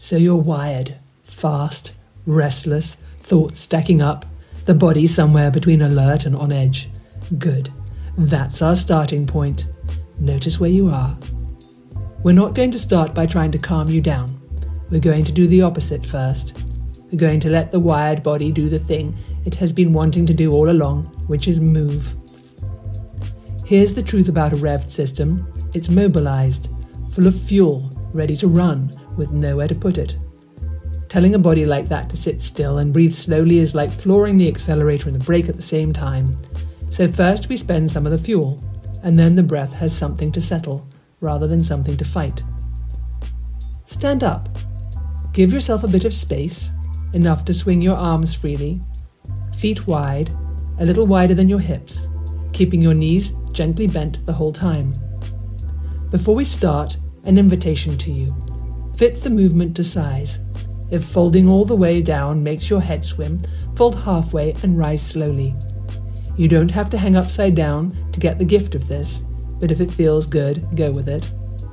So you're wired, fast, restless, thoughts stacking up, the body somewhere between alert and on edge. Good. That's our starting point. Notice where you are. We're not going to start by trying to calm you down. We're going to do the opposite first. We're going to let the wired body do the thing it has been wanting to do all along, which is move. Here's the truth about a revved system. It's mobilized, full of fuel, ready to run, with nowhere to put it. Telling a body like that to sit still and breathe slowly is like flooring the accelerator and the brake at the same time. So first we spend some of the fuel, and then the breath has something to settle, rather than something to fight. Stand up. Give yourself a bit of space, enough to swing your arms freely, feet wide, a little wider than your hips, keeping your knees gently bent the whole time. Before we start, an invitation to you. Fit the movement to size. If folding all the way down makes your head swim, fold halfway and rise slowly. You don't have to hang upside down to get the gift of this, but if it feels good, go with it.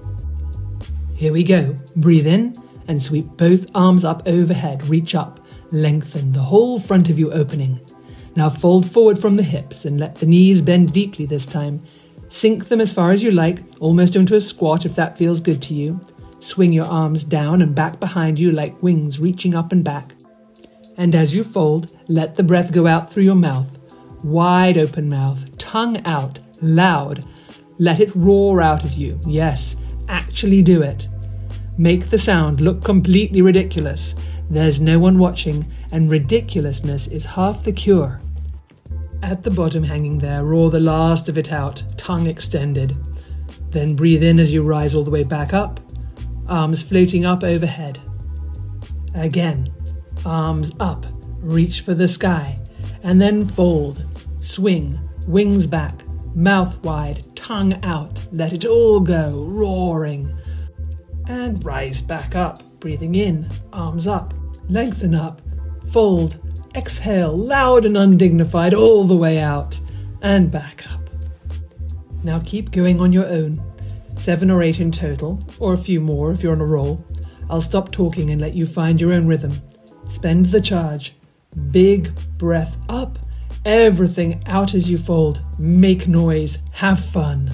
Here we go. Breathe in and sweep both arms up overhead. Reach up, lengthen the whole front of you opening. Now fold forward from the hips and let the knees bend deeply this time. Sink them as far as you like, almost into a squat if that feels good to you. Swing your arms down and back behind you like wings reaching up and back. And as you fold, let the breath go out through your mouth. Wide open mouth, tongue out, loud. Let it roar out of you. Yes, actually do it. Make the sound look completely ridiculous. There's no one watching, and ridiculousness is half the cure. At the bottom hanging there, roar the last of it out, tongue extended. Then breathe in as you rise all the way back up, arms floating up overhead. Again, arms up, reach for the sky, and then fold, swing, wings back, mouth wide, tongue out, let it all go, roaring. And rise back up, breathing in, arms up, lengthen up, fold, exhale, loud and undignified all the way out, and back up. Now keep going on your own. 7 or 8 in total, or a few more if you're on a roll. I'll stop talking and let you find your own rhythm. Spend the charge. Big breath up, everything out as you fold. Make noise, have fun.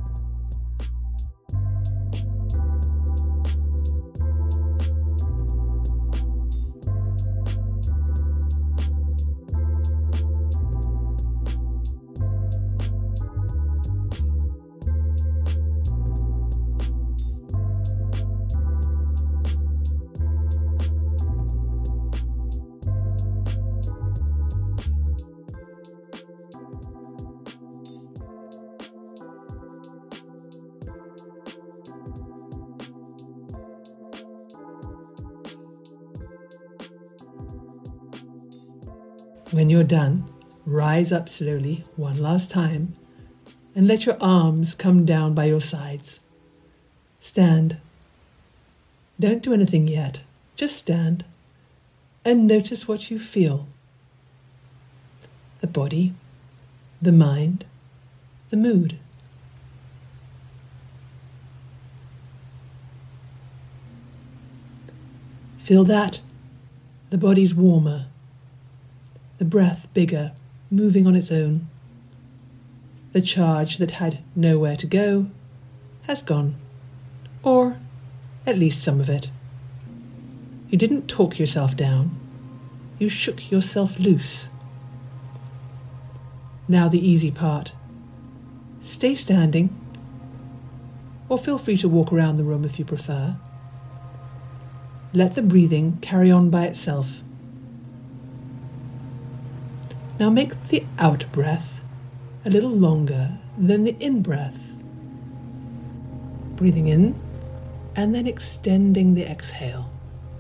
When you're done, rise up slowly one last time and let your arms come down by your sides. Stand. Don't do anything yet. Just stand and notice what you feel. The body, the mind, the mood. Feel that. The body's warmer. The breath bigger, moving on its own. The charge that had nowhere to go has gone, or at least some of it. You didn't talk yourself down. You shook yourself loose. Now the easy part. Stay standing, or feel free to walk around the room if you prefer. Let the breathing carry on by itself. Now make the out-breath a little longer than the in-breath. Breathing in and then extending the exhale.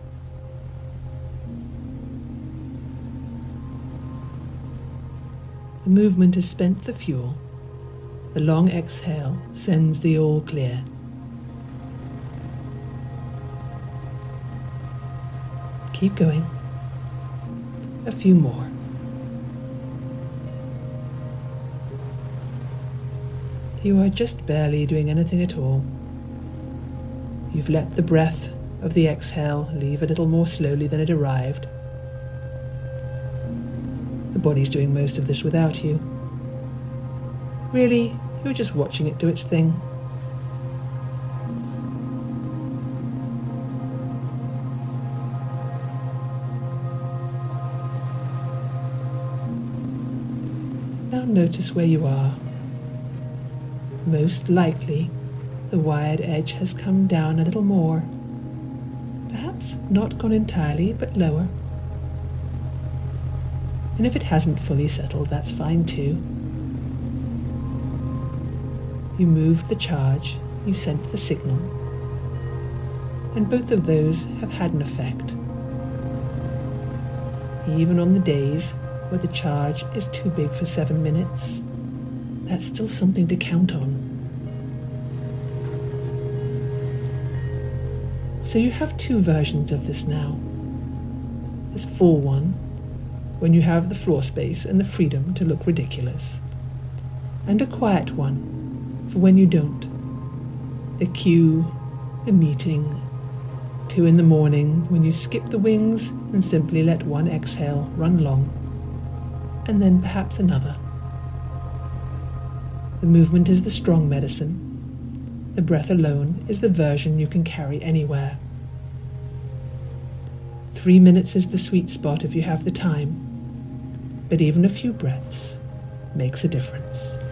The movement has spent the fuel. The long exhale sends the all clear. Keep going. A few more. You are just barely doing anything at all. You've let the breath of the exhale, leave a little more slowly than it arrived. The body's doing most of this without you. Really, you're just watching it do its thing. Now notice where you are. Most likely, the wired edge has come down a little more. Perhaps not gone entirely, but lower. And if it hasn't fully settled, that's fine too. You moved the charge, you sent the signal, and both of those have had an effect. Even on the days where the charge is too big for 7 minutes, that's still something to count on. So you have two versions of this now. This full one, when you have the floor space and the freedom to look ridiculous, and a quiet one for when you don't. The cue, the meeting, 2 in the morning when you skip the wings and simply let one exhale run long, and then perhaps another. The movement is the strong medicine. The breath alone is the version you can carry anywhere. 3 minutes is the sweet spot if you have the time, but even a few breaths makes a difference.